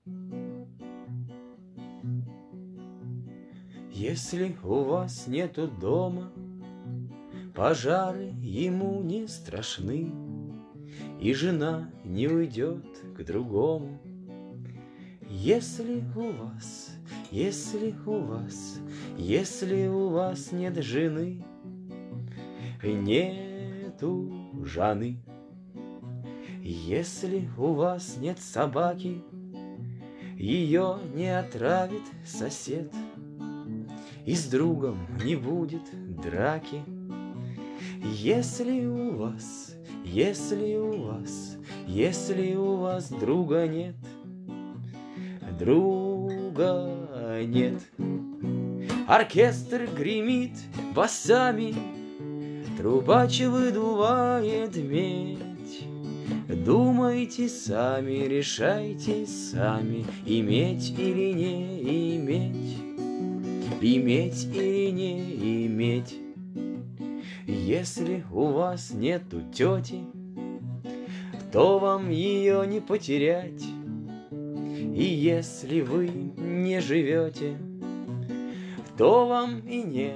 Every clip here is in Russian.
Если у вас нету дома, пожары ему не страшны, и жена не уйдет к другому. Если у вас нет жены, нету жены. Если у вас нет собаки, ее не отравит сосед, и с другом не будет драки. Если у вас друга нет, оркестр гремит басами, трубач выдувает медь. Думайте сами, решайте сами, иметь или не иметь, иметь или не иметь. Если у вас нету тети, то вам ее не потерять. И если вы не живете, то вам и не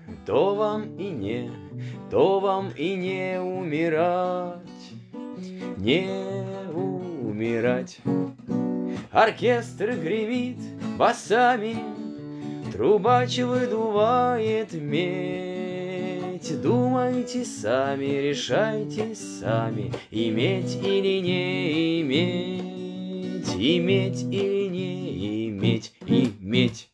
умирать. Оркестр гремит басами, трубач выдувает медь. Думайте сами, решайте сами, иметь или не иметь, иметь или не иметь, иметь.